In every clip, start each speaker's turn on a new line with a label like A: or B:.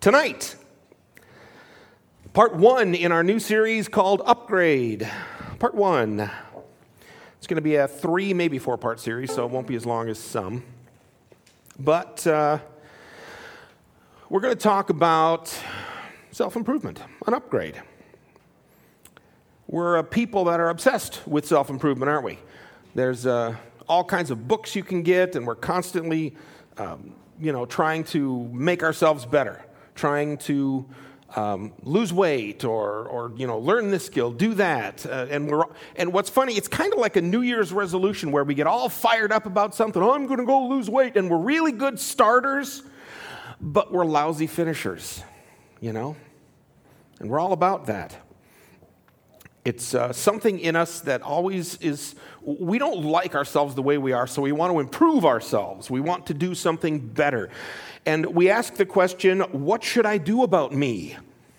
A: Tonight, part one in our new series called Upgrade. Part one. It's going to be a 3, maybe 4-part series, so it won't be as long as some. But we're going to talk about self-improvement, an upgrade. We're a people that are obsessed with self-improvement, aren't we? There's all kinds of books you can get, and we're constantly, trying to make ourselves better, trying to lose weight or learn this skill, do that. And what's funny, it's kind of like a New Year's resolution where we get all fired up about something. Oh, I'm going to go lose weight. And we're really good starters, but we're lousy finishers, And we're all about that. It's something in us that always is, we don't like ourselves the way we are, so we want to improve ourselves. We want to do something better. And we ask the question, what should I do about me?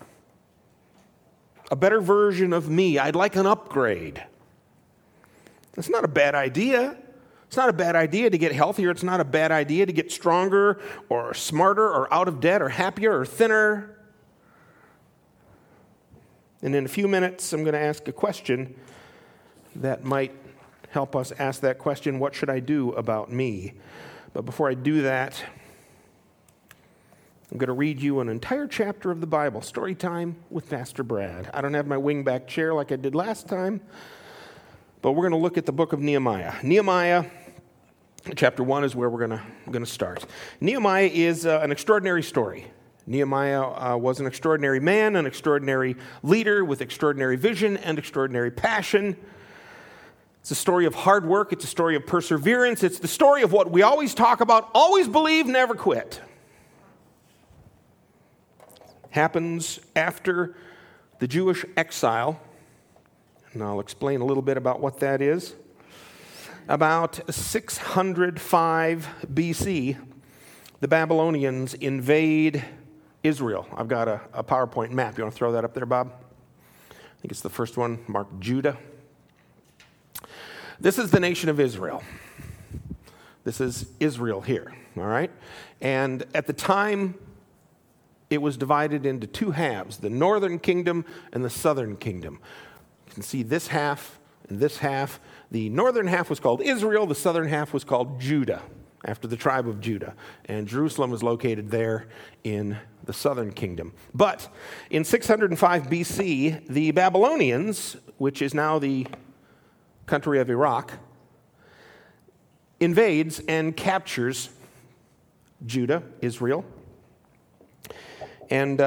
A: A better version of me. I'd like an upgrade. That's not a bad idea. It's not a bad idea to get healthier. It's not a bad idea to get stronger or smarter or out of debt or happier or thinner. And in a few minutes, I'm going to ask a question that might help us ask that question, what should I do about me? But before I do that, I'm going to read you an entire chapter of the Bible, story time with Pastor Brad. I don't have my wingback chair like I did last time, but we're going to look at the book of Nehemiah. Nehemiah, chapter 1 is where we're going to start. Nehemiah is an extraordinary story. Nehemiah was an extraordinary man, an extraordinary leader with extraordinary vision and extraordinary passion. It's a story of hard work. It's a story of perseverance. It's the story of what we always talk about, always believe, never quit. Happens after the Jewish exile, and I'll explain a little bit about what that is. About 605 BC, the Babylonians invade Israel. I've got a PowerPoint map. You want to throw that up there, Bob? I think it's the first one, marked Judah. This is the nation of Israel. This is Israel here, all right? And at the time, it was divided into 2 halves, the northern kingdom and the southern kingdom. You can see this half and this half. The northern half was called Israel. The southern half was called Judah, after the tribe of Judah. And Jerusalem was located there in the southern kingdom. But in 605 BC, the Babylonians, which is now the country of Iraq, invades and captures Judah, Israel, and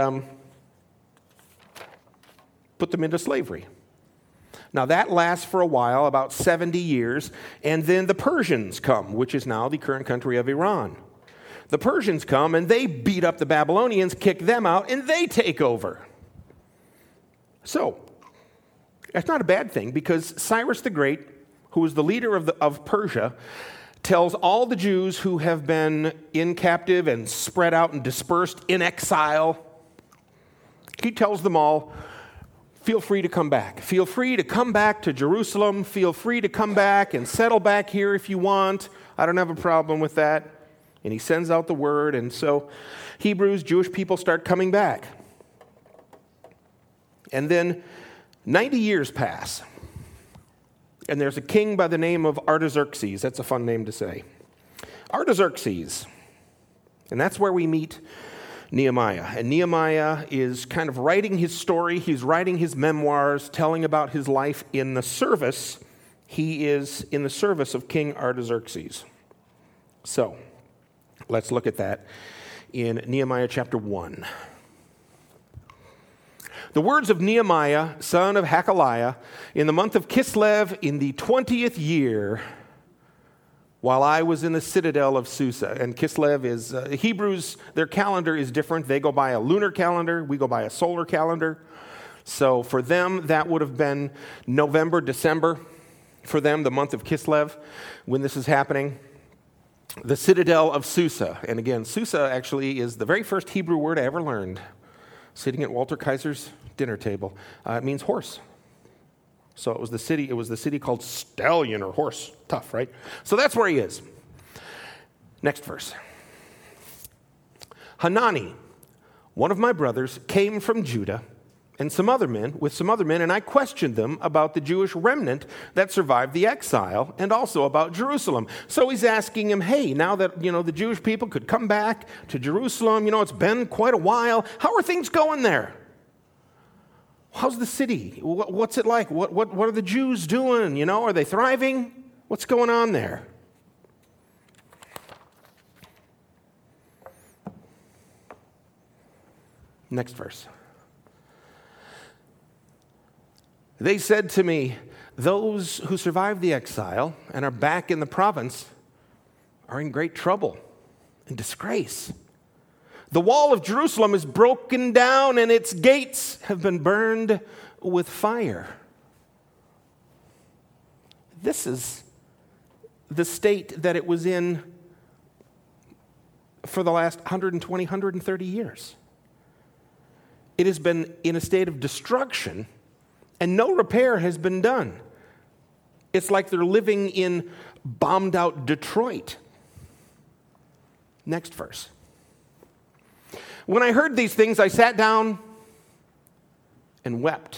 A: put them into slavery. Now that lasts for a while, about 70 years, and then the Persians come, which is now the current country of Iran. The Persians come and they beat up the Babylonians, kick them out, and they take over. So, that's not a bad thing, because Cyrus the Great, who was the leader of Persia, tells all the Jews who have been in captive and spread out and dispersed in exile, he tells them all, feel free to come back. Feel free to come back to Jerusalem. Feel free to come back and settle back here if you want. I don't have a problem with that. And he sends out the word, and so Hebrews, Jewish people, start coming back. And then 90 years pass, and there's a king by the name of Artaxerxes. That's a fun name to say. Artaxerxes. And that's where we meet Nehemiah. And Nehemiah is kind of writing his story. He's writing his memoirs, telling about his life in the service. He is in the service of King Artaxerxes. So, let's look at that in Nehemiah chapter 1. The words of Nehemiah, son of Hakaliah, in the month of Kislev, in the 20th year, while I was in the citadel of Susa. And Kislev is, Hebrews, their calendar is different. They go by a lunar calendar. We go by a solar calendar. So for them, that would have been November, December. For them, the month of Kislev, when this is happening. The citadel of Susa. And again, Susa actually is the very first Hebrew word I ever learned. Sitting at Walter Kaiser's dinner table. It means horse. So it was the city called Stallion, or horse. Tough, right? So that's where he is. Next verse. Hanani, one of my brothers came from Judah and some other men, and I questioned them about the Jewish remnant that survived the exile and also about Jerusalem. So he's asking him, hey, now that, the Jewish people could come back to Jerusalem, it's been quite a while. How are things going there? How's the city? What's it like? What are the Jews doing? Are they thriving? What's going on there? Next verse. They said to me, those who survived the exile and are back in the province are in great trouble and disgrace. The wall of Jerusalem is broken down and its gates have been burned with fire. This is the state that it was in for the last 120, 130 years. It has been in a state of destruction, and no repair has been done. It's like they're living in bombed out Detroit. Next verse. When I heard these things, I sat down and wept.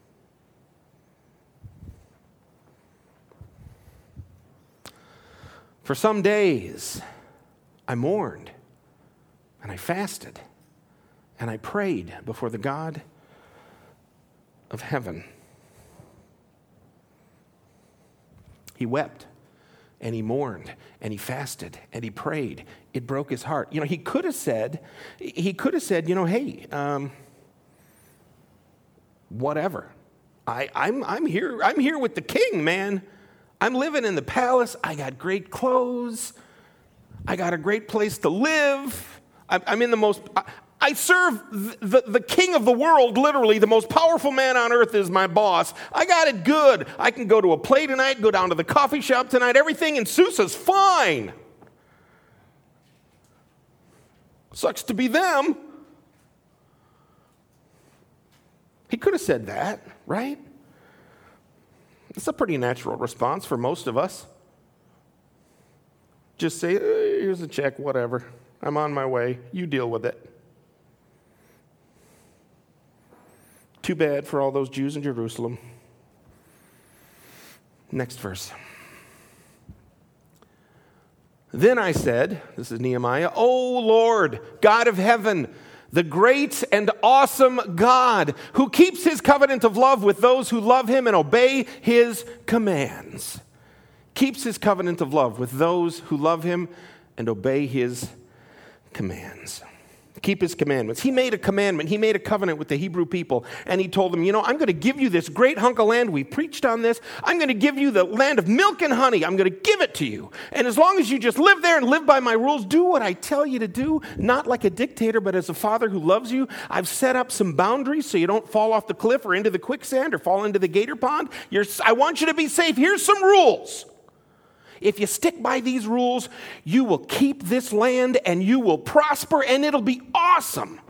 A: For some days, I mourned and I fasted and I prayed before the God of heaven. He wept and he mourned and he fasted and he prayed. It broke his heart. He could have said, hey, whatever. I'm here with the king, man. I'm living in the palace. I got great clothes. I got a great place to live. I'm in the most... I serve the king of the world, literally. The most powerful man on earth is my boss. I got it good. I can go to a play tonight, go down to the coffee shop tonight. Everything in Susa's fine. Sucks to be them. He could have said that, right? It's a pretty natural response for most of us. Just say, here's a check, whatever. I'm on my way. You deal with it. Too bad for all those Jews in Jerusalem. Next verse. Then I said, this is Nehemiah, O Lord, God of heaven, the great and awesome God, who keeps his covenant of love with those who love him and obey his commands. Keeps his covenant of love with those who love him and obey his commands. Keep his commandments. He made a commandment. He made a covenant with the Hebrew people, and he told them, I'm going to give you this great hunk of land. We preached on this. I'm going to give you the land of milk and honey. I'm going to give it to you. And as long as you just live there and live by my rules, do what I tell you to do, not like a dictator, but as a father who loves you. I've set up some boundaries so you don't fall off the cliff or into the quicksand or fall into the gator pond. I want you to be safe. Here's some rules. If you stick by these rules, you will keep this land and you will prosper and it'll be awesome.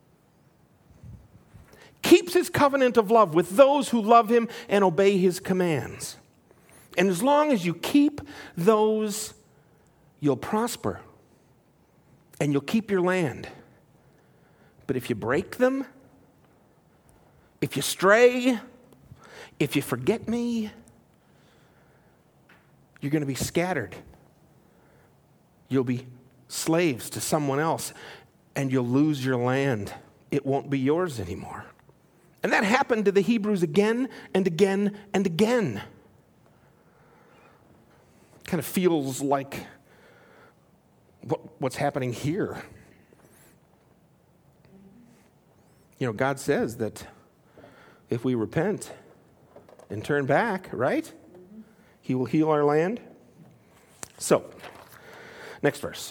A: Keeps his covenant of love with those who love him and obey his commands. And as long as you keep those, you'll prosper and you'll keep your land. But if you break them, if you stray, if you forget me, you're going to be scattered. You'll be slaves to someone else, and you'll lose your land. It won't be yours anymore. And that happened to the Hebrews again and again and again. Kind of feels like what's happening here. God says that if we repent and turn back, right? He will heal our land. So, next verse.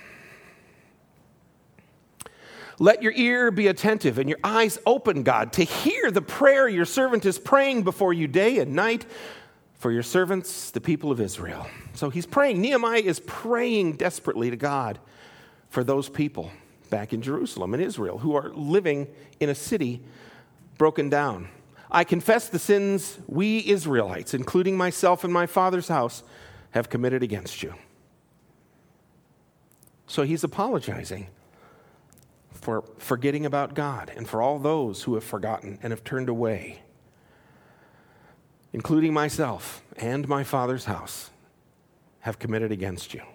A: Let your ear be attentive and your eyes open, God, to hear the prayer your servant is praying before you day and night for your servants, the people of Israel. So he's praying. Nehemiah is praying desperately to God for those people back in Jerusalem and Israel who are living in a city broken down. I confess the sins we Israelites, including myself and my father's house, have committed against you. So he's apologizing for forgetting about God and for all those who have forgotten and have turned away, including myself and my Father's house, have committed against you.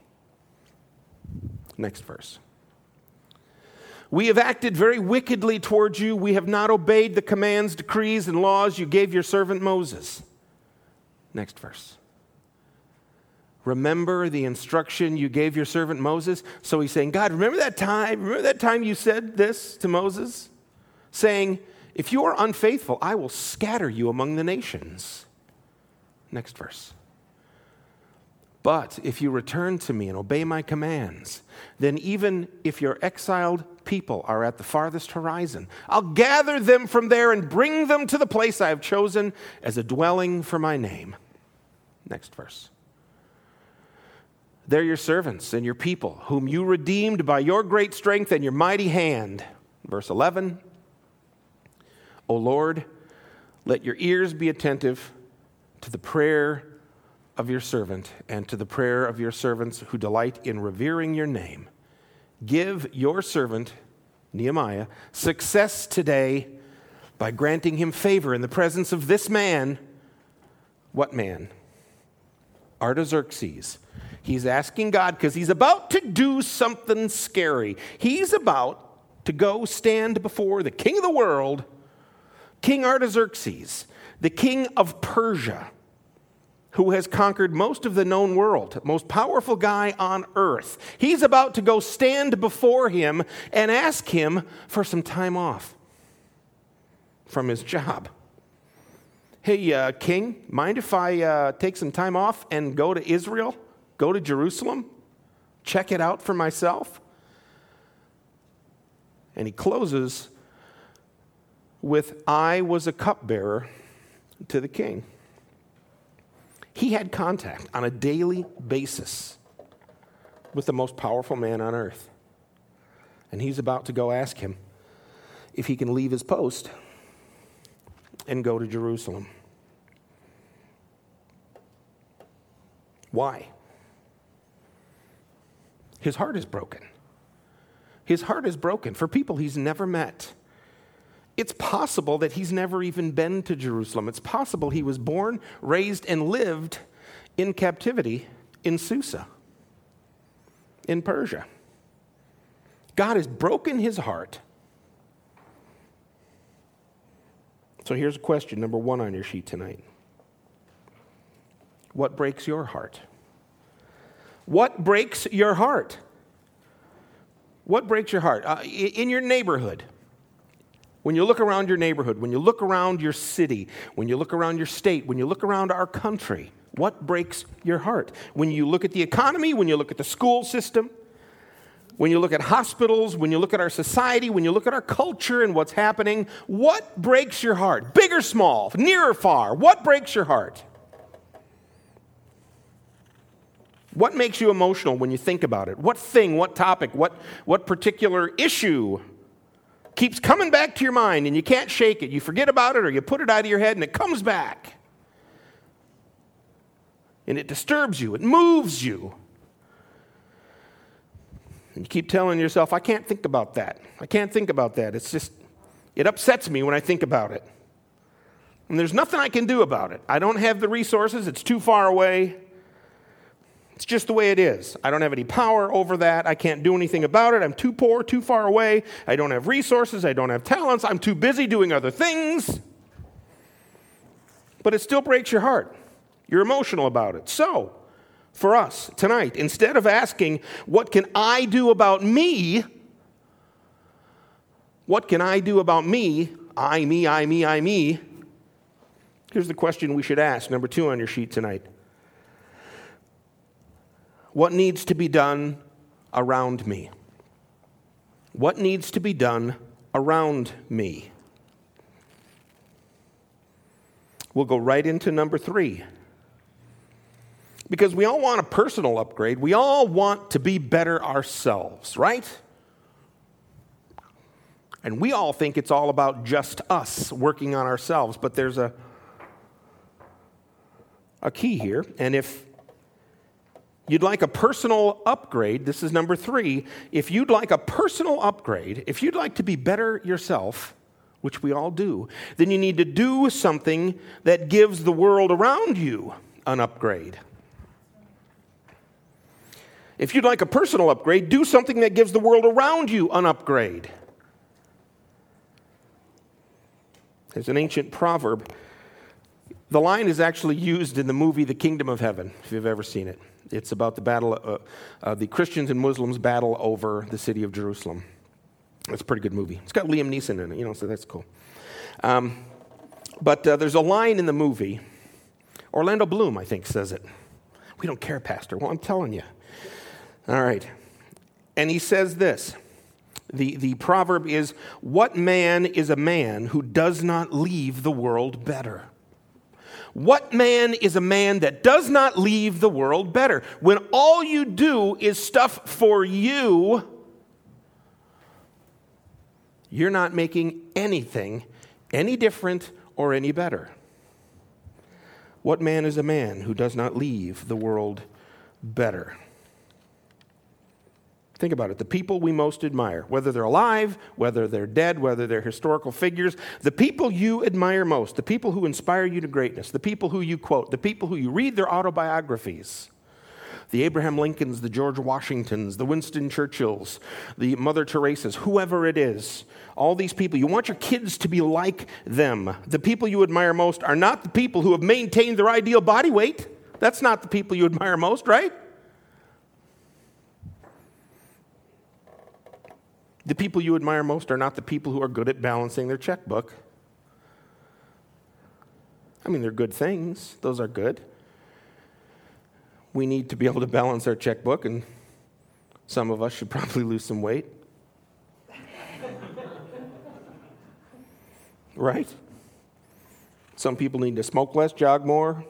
A: Next verse. We have acted very wickedly towards you. We have not obeyed the commands, decrees, and laws you gave your servant Moses. Next verse. Remember the instruction you gave your servant Moses? So he's saying, God, remember that time? Remember that time you said this to Moses? Saying, if you are unfaithful, I will scatter you among the nations. Next verse. But if you return to me and obey my commands, then even if your exiled people are at the farthest horizon, I'll gather them from there and bring them to the place I have chosen as a dwelling for my name. Next verse. They're your servants and your people, whom you redeemed by your great strength and your mighty hand. Verse 11. O Lord, let your ears be attentive to the prayer of your servant and to the prayer of your servants who delight in revering your name. Give your servant, Nehemiah, success today by granting him favor in the presence of this man. What man? Artaxerxes. He's asking God because he's about to do something scary. He's about to go stand before the king of the world, King Artaxerxes, the king of Persia, who has conquered most of the known world, most powerful guy on earth. He's about to go stand before him and ask him for some time off from his job. Hey, king, mind if I take some time off and go to Israel, go to Jerusalem, check it out for myself? And he closes with, I was a cupbearer to the king. He had contact on a daily basis with the most powerful man on earth. And he's about to go ask him if he can leave his post and go to Jerusalem. Why? His heart is broken. His heart is broken for people he's never met. It's possible that he's never even been to Jerusalem. It's possible he was born, raised, and lived in captivity in Susa, in Persia. God has broken his heart. So here's question number 1 on your sheet tonight. What breaks your heart? What breaks your heart? What breaks your heart? In your neighborhood. When you look around your neighborhood, when you look around your city, when you look around your state, when you look around our country, what breaks your heart? When you look at the economy, when you look at the school system, when you look at hospitals, when you look at our society, when you look at our culture and what's happening, what breaks your heart? Big or small, near or far, what breaks your heart? What makes you emotional when you think about it? What thing, what topic, what particular issue keeps coming back to your mind and you can't shake it? You forget about it or you put it out of your head and it comes back. And it disturbs you, it moves you. And you keep telling yourself, I can't think about that. I can't think about that. It's just, it upsets me when I think about it. And there's nothing I can do about it. I don't have the resources, it's too far away. It's just the way it is. I don't have any power over that. I can't do anything about it. I'm too poor, too far away. I don't have resources. I don't have talents. I'm too busy doing other things. But it still breaks your heart. You're emotional about it. So, for us tonight, instead of asking, what can I do about me? What can I do about me? I, me. Here's the question we should ask, number 2 on your sheet tonight. What needs to be done around me? What needs to be done around me? We'll go right into number 3. Because we all want a personal upgrade. We all want to be better ourselves, right? And we all think it's all about just us working on ourselves. But there's a key here. And if you'd like a personal upgrade, this is number 3. If you'd like a personal upgrade, if you'd like to be better yourself, which we all do, then you need to do something that gives the world around you an upgrade. If you'd like a personal upgrade, do something that gives the world around you an upgrade. There's an ancient proverb. The line is actually used in the movie The Kingdom of Heaven, if you've ever seen it. It's about the battle, the Christians and Muslims battle over the city of Jerusalem. It's a pretty good movie. It's got Liam Neeson in it, so that's cool. But there's a line in the movie. Orlando Bloom, I think, says it. We don't care, Pastor. Well, I'm telling you. All right. And he says this. The proverb is, what man is a man who does not leave the world better? What man is a man that does not leave the world better? When all you do is stuff for you, you're not making anything any different or any better. What man is a man who does not leave the world better? Think about it. The people we most admire, whether they're alive, whether they're dead, whether they're historical figures, the people you admire most, the people who inspire you to greatness, the people who you quote, the people who you read their autobiographies, the Abraham Lincolns, the George Washingtons, the Winston Churchills, the Mother Teresas, whoever it is, all these people, you want your kids to be like them. The people you admire most are not the people who have maintained their ideal body weight. That's not the people you admire most, right? The people you admire most are not the people who are good at balancing their checkbook. I mean, they're good things. Those are good. We need to be able to balance our checkbook, and some of us should probably lose some weight. Right? Some people need to smoke less, jog more.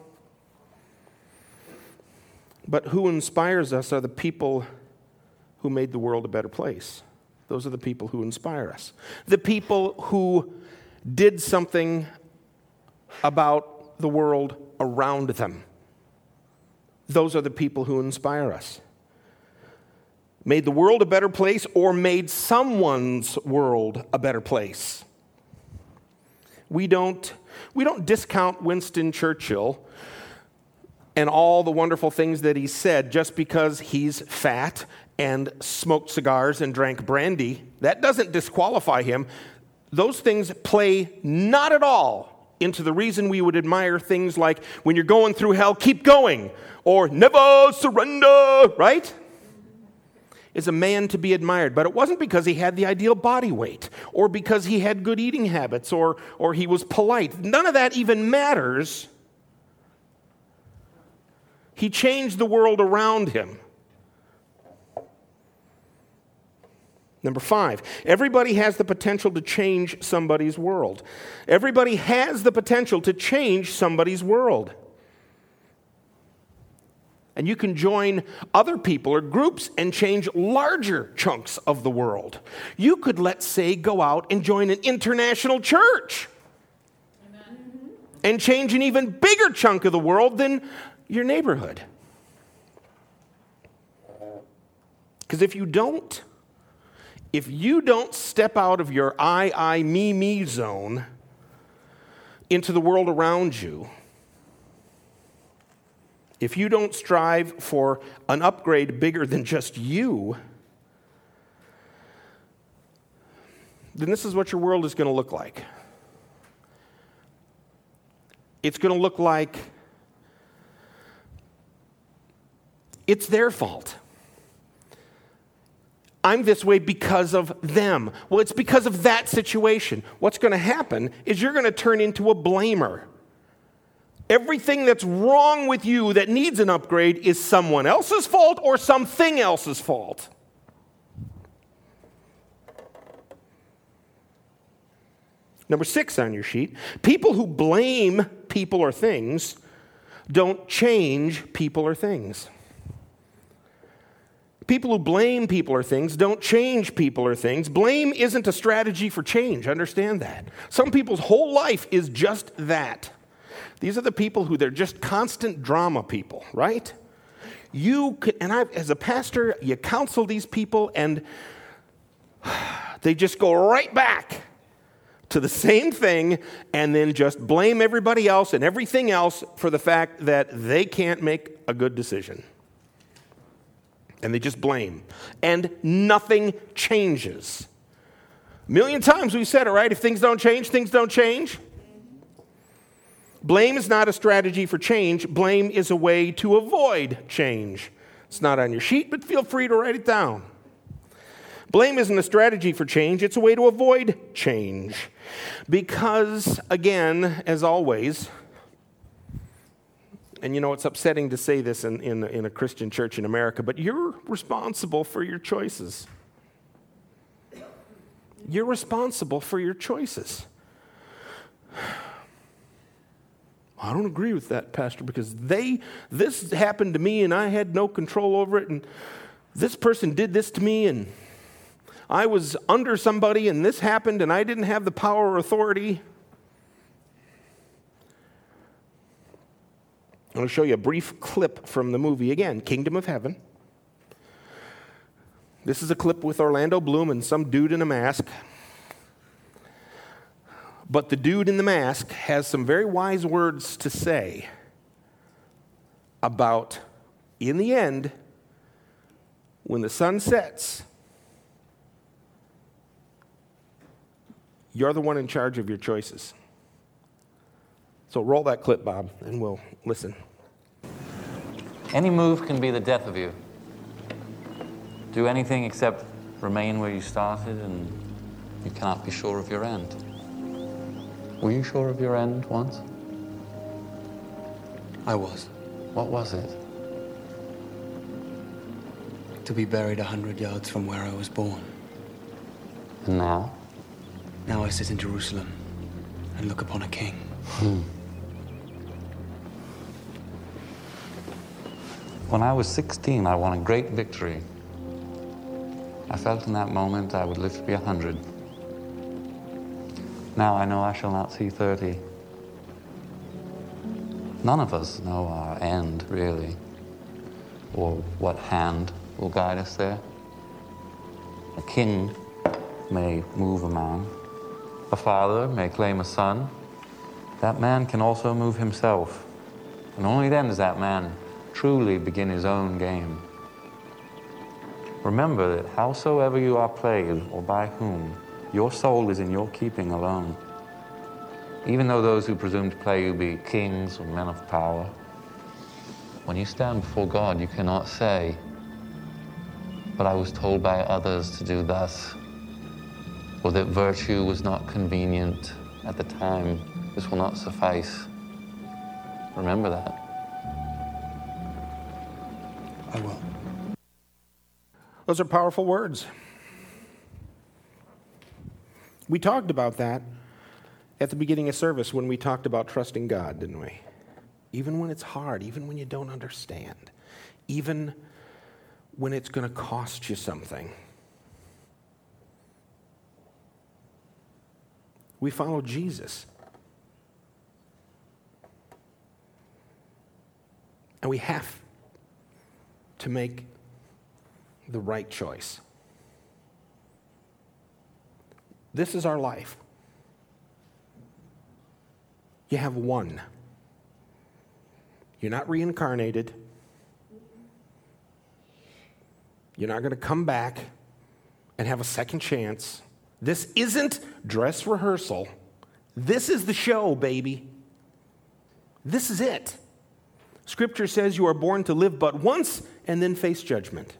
A: But who inspires us are the people who made the world a better place. Those are the people who inspire us. The people who did something about the world around them. Those are the people who inspire us. Made the world a better place or made someone's world a better place. We don't discount Winston Churchill and all the wonderful things that he said just because he's fat and smoked cigars and drank brandy. That doesn't disqualify him. Those things play not at all into the reason we would admire things like, when you're going through hell, keep going, or never surrender, right? Is a man to be admired. But it wasn't because he had the ideal body weight, or because he had good eating habits, or he was polite. None of that even matters. He changed the world around him. Number 5, everybody has the potential to change somebody's world. Everybody has the potential to change somebody's world. And you can join other people or groups and change larger chunks of the world. You could, let's say, go out and join an international church. Amen. And change an even bigger chunk of the world than your neighborhood. Because if you don't step out of your I, me zone into the world around you, if you don't strive for an upgrade bigger than just you, then this is what your world is going to look like. It's going to look like it's their fault. I'm this way because of them. Well, it's because of that situation. What's going to happen is you're going to turn into a blamer. Everything that's wrong with you that needs an upgrade is someone else's fault or something else's fault. Number 6 on your sheet, people who blame people or things don't change people or things. People who blame people or things don't change people or things. Blame isn't a strategy for change. Understand that. Some people's whole life is just that. These are the people who they're just constant drama people, right? You could, and as a pastor, you counsel these people, and they just go right back to the same thing and then just blame everybody else and everything else for the fact that they can't make a good decision. And they just blame. And nothing changes. A million times we've said it, right? If things don't change, things don't change. Blame is not a strategy for change. Blame is a way to avoid change. It's not on your sheet, but feel free to write it down. Blame isn't a strategy for change. It's a way to avoid change. Because, again, as always, and you know, it's upsetting to say this in a Christian church in America, but you're responsible for your choices. You're responsible for your choices. I don't agree with that, Pastor, because this happened to me and I had no control over it, and this person did this to me, and I was under somebody and this happened and I didn't have the power or authority. I'm going to show you a brief clip from the movie again, Kingdom of Heaven. This is a clip with Orlando Bloom and some dude in a mask. But the dude in the mask has some very wise words to say about, in the end, when the sun sets, you're the one in charge of your choices. So roll that clip, Bob, and we'll listen.
B: Any move can be the death of you. Do anything except remain where you started, and you cannot be sure of your end. Were you sure of your end once?
C: I was.
B: What was it?
C: To be buried 100 yards from where I was born.
B: And now?
C: Now I sit in Jerusalem and look upon a king.
B: When I was 16, I won a great victory. I felt in that moment I would live to be 100. Now I know I shall not see 30. None of us know our end, really, or what hand will guide us there. A king may move a man. A father may claim a son. That man can also move himself. And only then does that man truly begin his own game. Remember that howsoever you are played, or by whom, your soul is in your keeping alone. Even though those who presume to play you be kings or men of power, when you stand before God, you cannot say, "But I was told by others to do thus," or that virtue was not convenient at the time. This will not suffice. Remember that.
C: I will.
A: Those are powerful words. We talked about that at the beginning of service when we talked about trusting God, didn't we? Even when it's hard, even when you don't understand, even when it's going to cost you something. We follow Jesus. And we have to make the right choice. This is our life. You have one. You're not reincarnated. You're not going to come back and have a second chance. This isn't dress rehearsal. This is the show, baby. This is it. Scripture says you are born to live but once and then face judgment.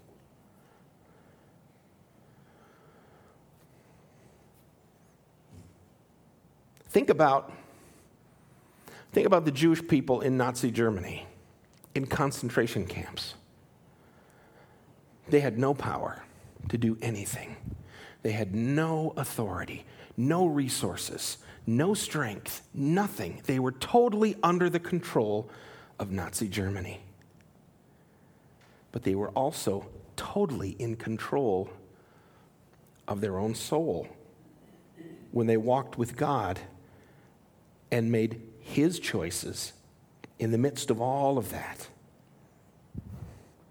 A: Think about the Jewish people in Nazi Germany, in concentration camps. They had no power to do anything. They had no authority, no resources, no strength, nothing. They were totally under the control of Nazi Germany. But they were also totally in control of their own soul when they walked with God and made His choices in the midst of all of that.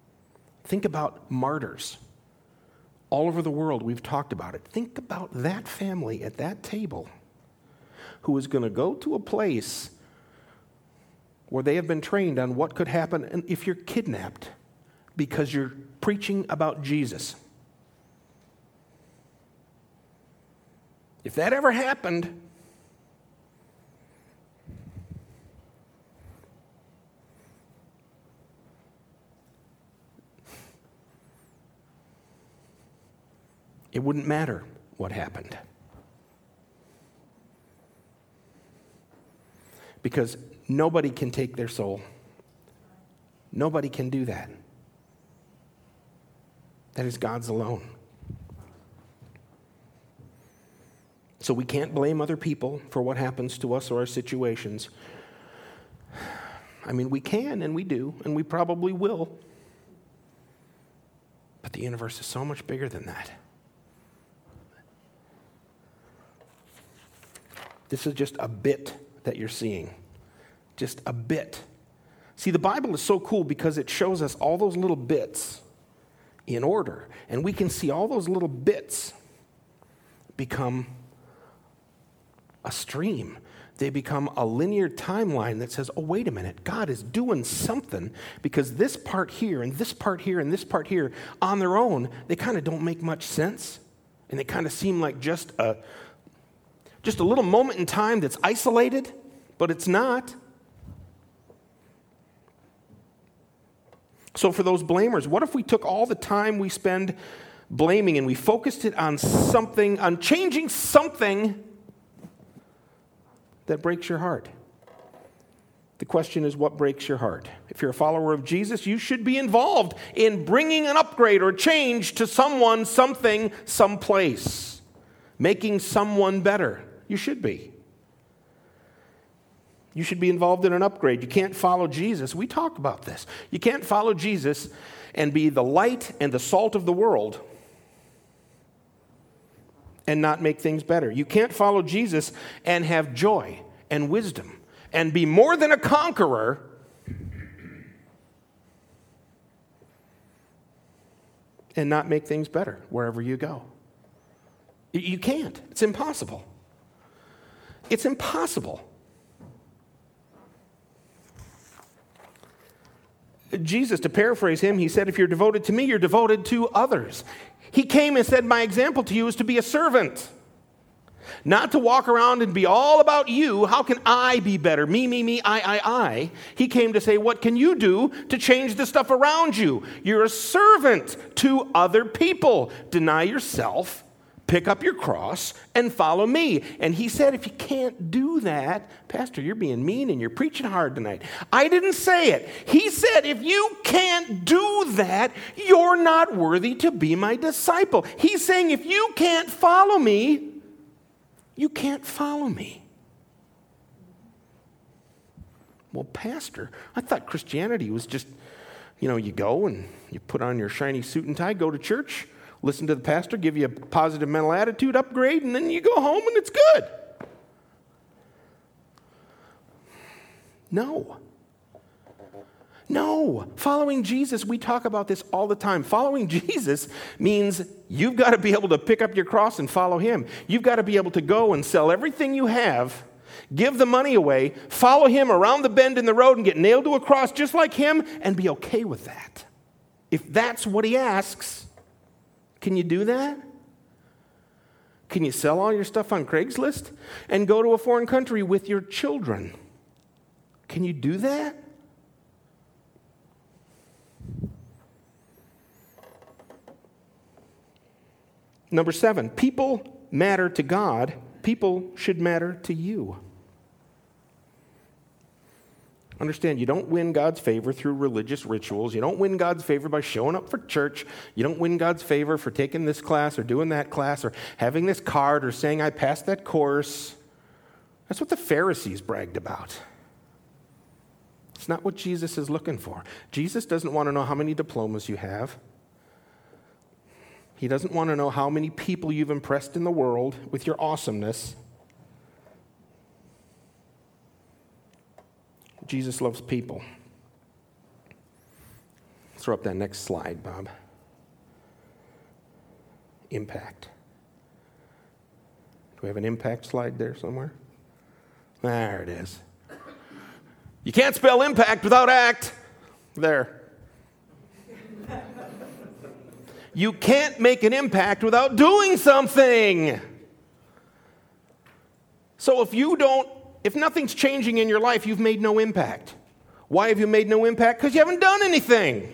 A: Think about martyrs. All over the world, we've talked about it. Think about that family at that table who is going to go to a place where they have been trained on what could happen if you're kidnapped because you're preaching about Jesus. If that ever happened, it wouldn't matter what happened. Because nobody can take their soul. Nobody can do that. That is God's alone. So we can't blame other people for what happens to us or our situations. I mean, we can and we do, and we probably will. But the universe is so much bigger than that. This is just a bit that you're seeing. Just a bit. See, the Bible is so cool because it shows us all those little bits in order. And we can see all those little bits become a stream. They become a linear timeline that says, oh, wait a minute, God is doing something because this part here and this part here and this part here on their own, they kind of don't make much sense. And they kind of seem like just a little moment in time that's isolated, but it's not. So for those blamers, what if we took all the time we spend blaming and we focused it on something, on changing something that breaks your heart? The question is, what breaks your heart? If you're a follower of Jesus, you should be involved in bringing an upgrade or change to someone, something, someplace, making someone better. You should be. You should be involved in an upgrade. You can't follow Jesus. We talk about this. You can't follow Jesus and be the light and the salt of the world and not make things better. You can't follow Jesus and have joy and wisdom and be more than a conqueror and not make things better wherever you go. You can't. It's impossible. It's impossible. Jesus, to paraphrase him, he said, if you're devoted to me, you're devoted to others. He came and said, my example to you is to be a servant. Not to walk around and be all about you. How can I be better? Me, I. He came to say, what can you do to change the stuff around you? You're a servant to other people. Deny yourself, pick up your cross, and follow me. And he said, if you can't do that, Pastor, you're being mean and you're preaching hard tonight. I didn't say it. He said, if you can't do that, you're not worthy to be my disciple. He's saying, if you can't follow me, you can't follow me. Well, Pastor, I thought Christianity was just, you go and you put on your shiny suit and tie, go to church, listen to the pastor, give you a positive mental attitude upgrade, and then you go home and it's good. No. Following Jesus, we talk about this all the time. Following Jesus means you've got to be able to pick up your cross and follow him. You've got to be able to go and sell everything you have, give the money away, follow him around the bend in the road and get nailed to a cross just like him and be okay with that. If that's what he asks, can you do that? Can you sell all your stuff on Craigslist and go to a foreign country with your children? Can you do that? Number 7, people matter to God. People should matter to you. Understand, you don't win God's favor through religious rituals. You don't win God's favor by showing up for church. You don't win God's favor for taking this class or doing that class or having this card or saying, I passed that course. That's what the Pharisees bragged about. It's not what Jesus is looking for. Jesus doesn't want to know how many diplomas you have. He doesn't want to know how many people you've impressed in the world with your awesomeness. Jesus loves people. Throw up that next slide, Bob. Impact. Do we have an impact slide there somewhere? There it is. You can't spell impact without act. There. You can't make an impact without doing something. So if nothing's changing in your life, you've made no impact. Why have you made no impact? Because you haven't done anything.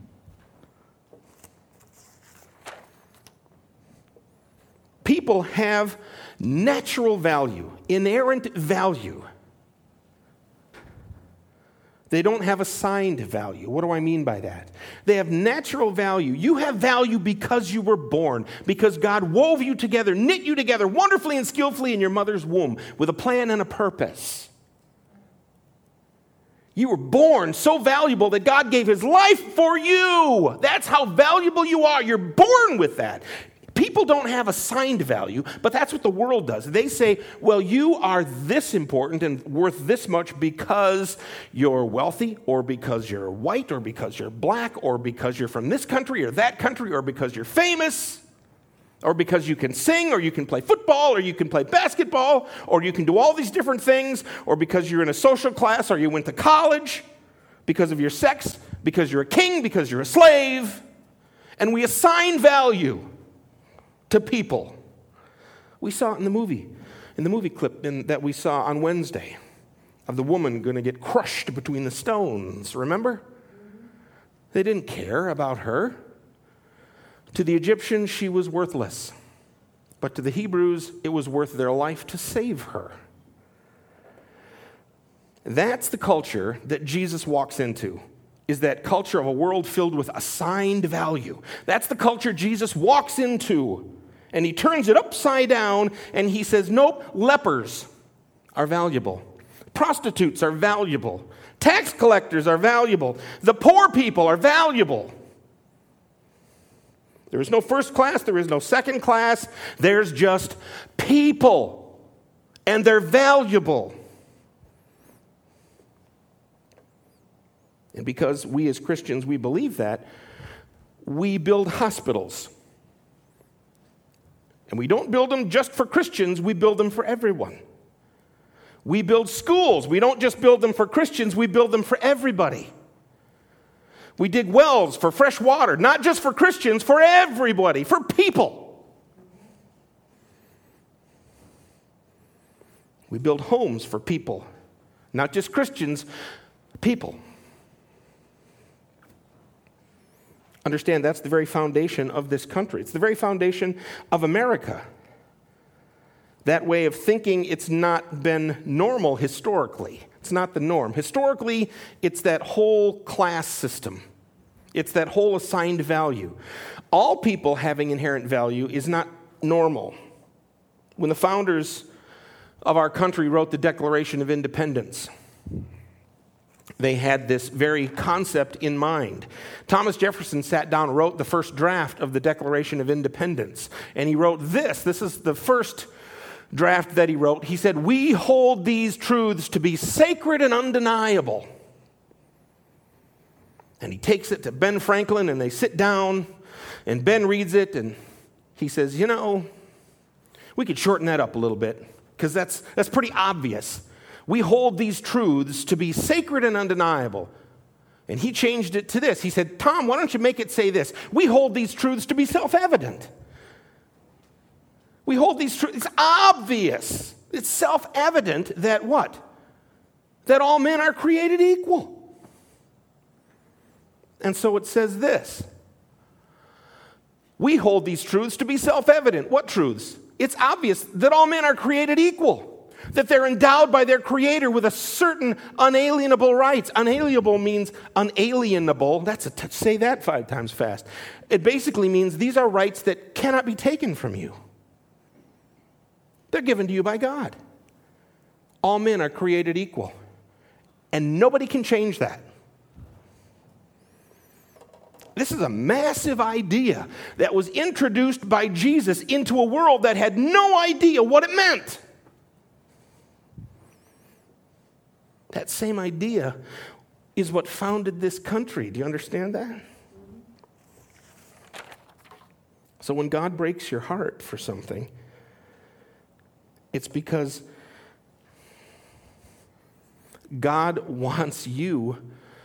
A: People have natural value, inerrant value. They don't have assigned value. What do I mean by that? They have natural value. You have value because you were born, because God wove you together, knit you together wonderfully and skillfully in your mother's womb with a plan and a purpose. You were born so valuable that God gave his life for you. That's how valuable you are. You're born with that. People don't have assigned value, but that's what the world does. They say, well, you are this important and worth this much because you're wealthy, or because you're white, or because you're black, or because you're from this country or that country, or because you're famous, or because you can sing, or you can play football, or you can play basketball, or you can do all these different things, or because you're in a social class, or you went to college, because of your sex, because you're a king, because you're a slave. And we assign value to people. We saw it in the movie clip that we saw on Wednesday of the woman going to get crushed between the stones, remember? They didn't care about her. To the Egyptians, she was worthless. But to the Hebrews, it was worth their life to save her. That's the culture that Jesus walks into, is that culture of a world filled with assigned value. That's the culture Jesus walks into. And he turns it upside down and he says, nope, lepers are valuable. Prostitutes are valuable. Tax collectors are valuable. The poor people are valuable. There is no first class. There is no second class. There's just people. And they're valuable. And because we as Christians, we believe that, we build hospitals. And we don't build them just for Christians, we build them for everyone. We build schools. We don't just build them for Christians, we build them for everybody. We dig wells for fresh water, not just for Christians, for everybody, for people. We build homes for people, not just Christians, people. Understand, that's the very foundation of this country. It's the very foundation of America. That way of thinking, it's not been normal historically. It's not the norm. Historically, it's that whole class system. It's that whole assigned value. All people having inherent value is not normal. When the founders of our country wrote the Declaration of Independence, they had this very concept in mind. Thomas Jefferson sat down and wrote the first draft of the Declaration of Independence. And he wrote this. This is the first draft that he wrote. He said, "We hold these truths to be sacred and undeniable." And he takes it to Ben Franklin, and they sit down, and Ben reads it, and he says, we could shorten that up a little bit, because that's pretty obvious. We hold these truths to be sacred and undeniable. And he changed it to this. He said, Tom, why don't you make it say this? We hold these truths to be self-evident. We hold these truths. It's obvious. It's self-evident that what? That all men are created equal. And so it says this. We hold these truths to be self-evident. What truths? It's obvious that all men are created equal. That they're endowed by their Creator with a certain unalienable rights. Unalienable means unalienable. Say that 5 times fast. It basically means these are rights that cannot be taken from you. They're given to you by God. All men are created equal. And nobody can change that. This is a massive idea that was introduced by Jesus into a world that had no idea what it meant. That same idea is what founded this country. Do you understand that? So when God breaks your heart for something, it's because God wants you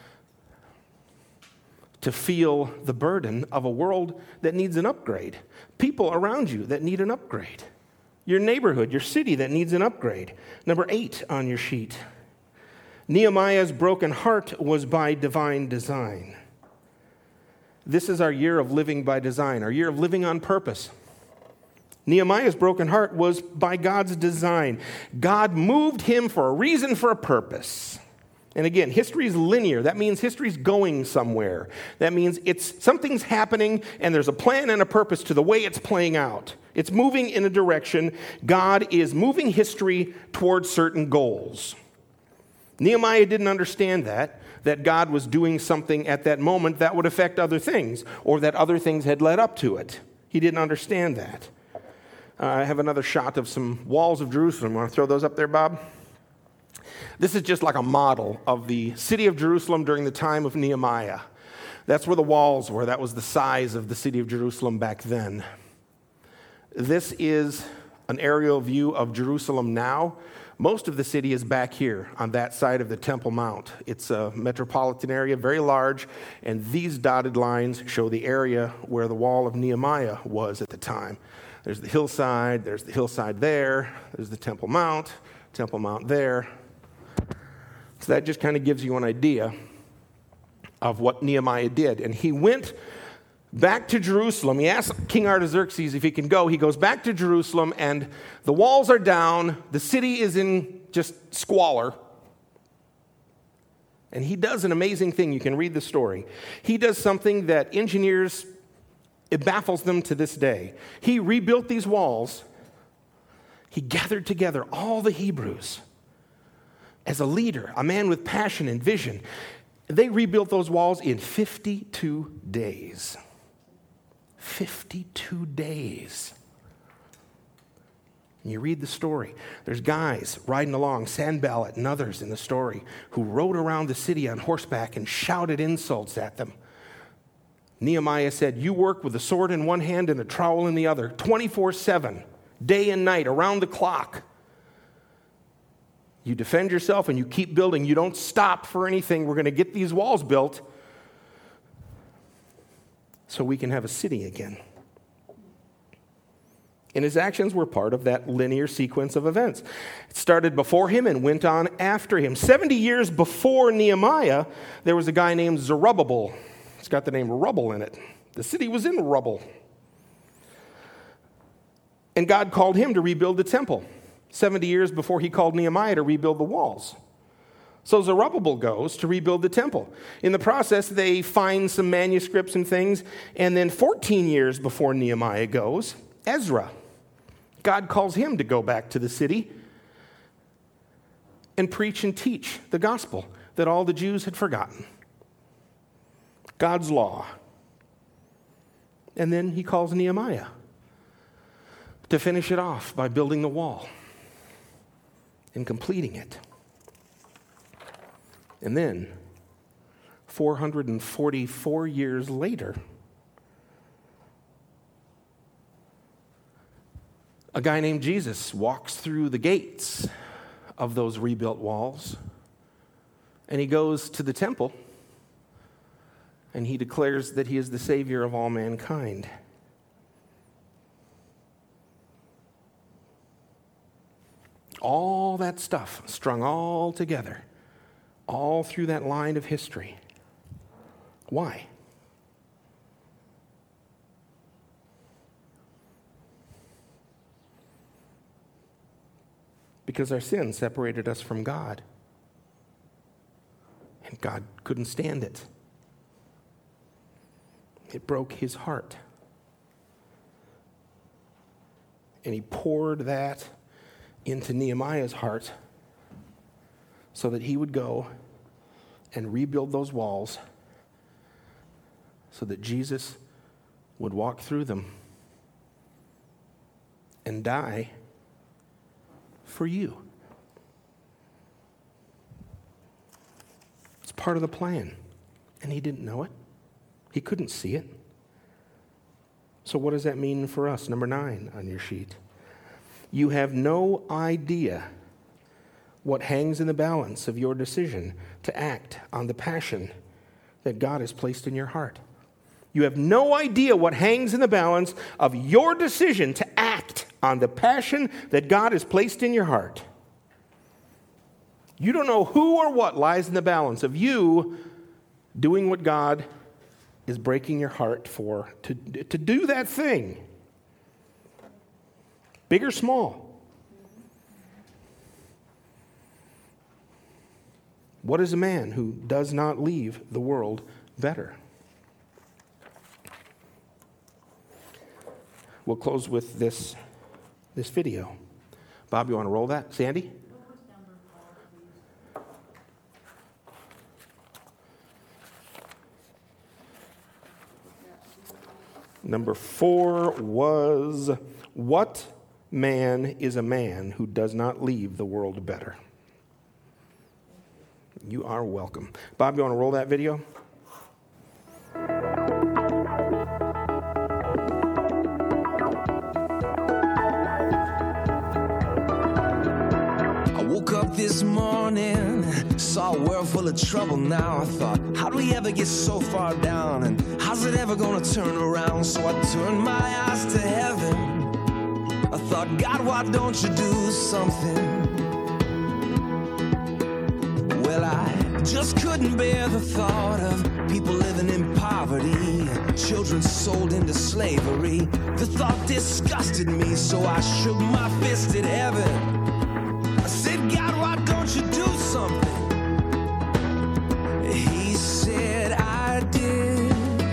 A: to feel the burden of a world that needs an upgrade. People around you that need an upgrade. Your neighborhood, your city that needs an upgrade. Number 8 on your sheet. Nehemiah's broken heart was by divine design. This is our year of living by design, our year of living on purpose. Nehemiah's broken heart was by God's design. God moved him for a reason, for a purpose. And again, history is linear. That means history's going somewhere. That means something's happening and there's a plan and a purpose to the way it's playing out. It's moving in a direction. God is moving history towards certain goals. Nehemiah didn't understand that God was doing something at that moment that would affect other things, or that other things had led up to it. He didn't understand that. I have another shot of some walls of Jerusalem. Want to throw those up there, Bob? This is just like a model of the city of Jerusalem during the time of Nehemiah. That's where the walls were. That was the size of the city of Jerusalem back then. This is an aerial view of Jerusalem now. Most of the city is back here on that side of the Temple Mount. It's a metropolitan area, very large, and these dotted lines show the area where the wall of Nehemiah was at the time. There's the hillside there, there's the Temple Mount there. So that just kind of gives you an idea of what Nehemiah did. And he went back to Jerusalem. He asked King Artaxerxes if he can go. He goes back to Jerusalem, and the walls are down. The city is in just squalor. And he does an amazing thing. You can read the story. He does something that engineers, it baffles them to this day. He rebuilt these walls. He gathered together all the Hebrews as a leader, a man with passion and vision. They rebuilt those walls in 52 days. 52 days. And you read the story. There's guys riding along, Sanballat and others in the story, who rode around the city on horseback and shouted insults at them. Nehemiah said, "You work with a sword in one hand and a trowel in the other, 24/7, day and night, around the clock. You defend yourself and you keep building. You don't stop for anything. We're going to get these walls built so we can have a city again." And his actions were part of that linear sequence of events. It started before him and went on after him. 70 years before Nehemiah, there was a guy named Zerubbabel. It's got the name rubble in it. The city was in rubble. And God called him to rebuild the temple 70 years before he called Nehemiah to rebuild the walls. So Zerubbabel goes to rebuild the temple. In the process, they find some manuscripts and things. And then 14 years before Nehemiah goes, Ezra. God calls him to go back to the city and preach and teach the gospel that all the Jews had forgotten. God's law. And then he calls Nehemiah to finish it off by building the wall and completing it. And then, 444 years later, a guy named Jesus walks through the gates of those rebuilt walls, and he goes to the temple, and he declares that he is the Savior of all mankind. All that stuff strung all together, all through that line of history. Why? Because our sin separated us from God. And God couldn't stand it. It broke his heart. And he poured that into Nehemiah's heart so that he would go and rebuild those walls so that Jesus would walk through them and die for you. It's part of the plan, and he didn't know it. He couldn't see it. So what does that mean for us? Number 9 on your sheet. You have no idea what hangs in the balance of your decision to act on the passion that God has placed in your heart. You have no idea what hangs in the balance of your decision to act on the passion that God has placed in your heart. You don't know who or what lies in the balance of you doing what God is breaking your heart for, to do that thing. Big or small. What is a man who does not leave the world better? We'll close with this video. Bob, you want to roll that? Sandy? Number 4 was, what man is a man who does not leave the world better? You are welcome. Bob, you want to roll that video?
D: I woke up this morning, saw a world full of trouble now. I thought, how do we ever get so far down? And how's it ever gonna turn around? So I turned my eyes to heaven. I thought, God, why don't you do something? Well, I just couldn't bear the thought of people living in poverty, children sold into slavery. The thought disgusted me, so I shook my fist at heaven. I said, God, why don't you do something? He said, I did.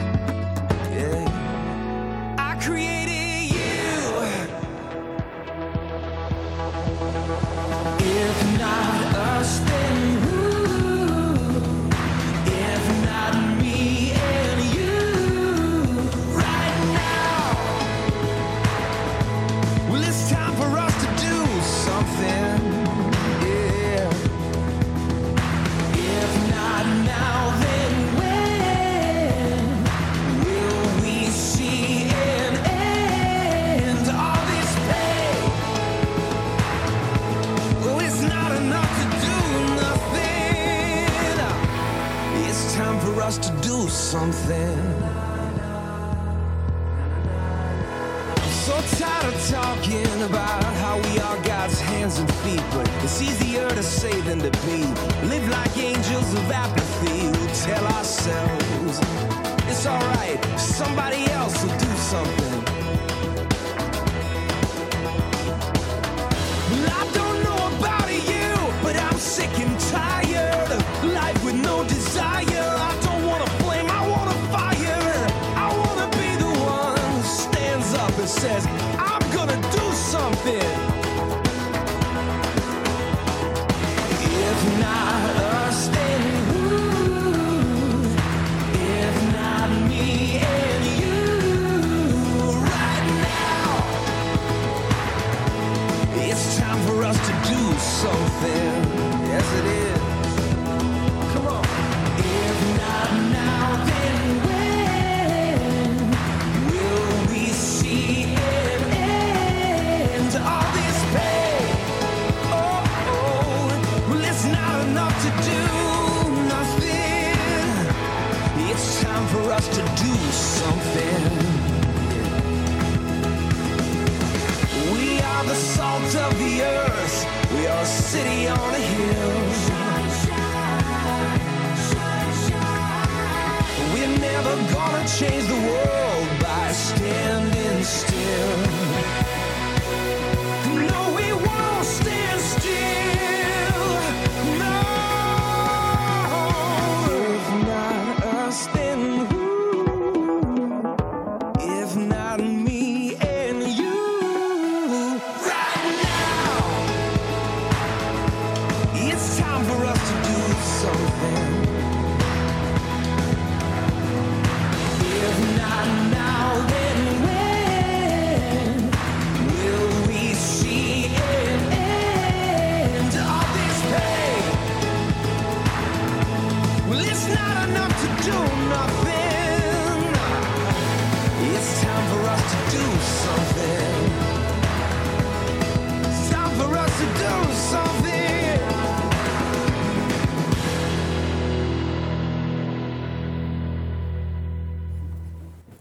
D: Yeah. I created you. If not us, then who? If not me and you. Right now. Well, it's time for us to do something. To do something. I'm so tired of talking about how we are God's hands and feet, but it's easier to say than to be. Live like angels of apathy. We'll tell ourselves it's alright, somebody else will do something. Well, I don't know about you, but I'm sick and tired of life with no desire. Says, I'm gonna do something. If not us, then who? If not me and you. Right now, it's time for us to do something. Yes, it is. Come on. If not now, then when will we see an end to all this pain? Oh, oh, well, it's not enough to do nothing. It's time for us to do something. We are the salt of the earth. We are a city on a hill. We're never gonna change the world by standing still. No, we won't stand still. No. If not us, then who? If not me and you. Right now, it's time for us to do something. If not now, then when will we see an end?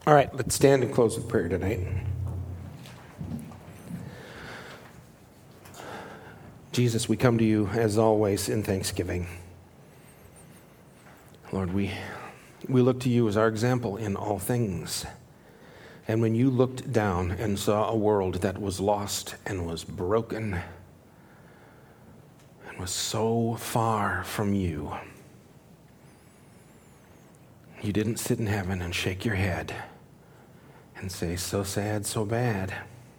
A: All right, let's stand and close with prayer tonight. Jesus, we come to you as always in thanksgiving. Lord, we look to you as our example in all things. And when you looked down and saw a world that was lost and was broken and was so far from you, you didn't sit in heaven and shake your head and say, so sad, so bad.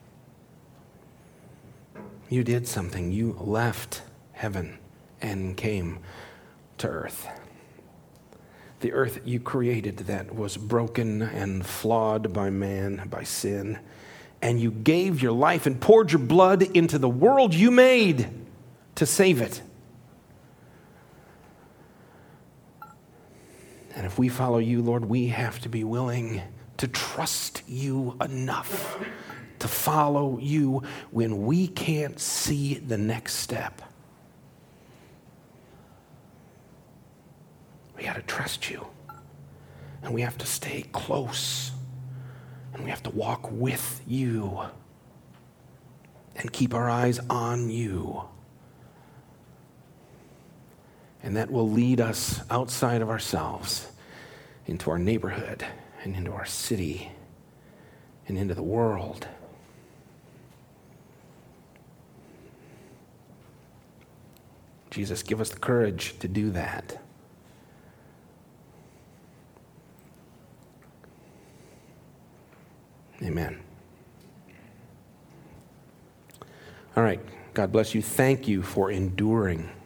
A: You did something. You left heaven and came to earth. The earth you created that was broken and flawed by man, by sin. And you gave your life and poured your blood into the world you made to save it. And if we follow you, Lord, we have to be willing to trust you enough to follow you when we can't see the next step. We got to trust you. And we have to stay close. And we have to walk with you. And keep our eyes on you. And that will lead us outside of ourselves into our neighborhood and into our city and into the world. Jesus, give us the courage to do that. Amen. All right. God bless you. Thank you for enduring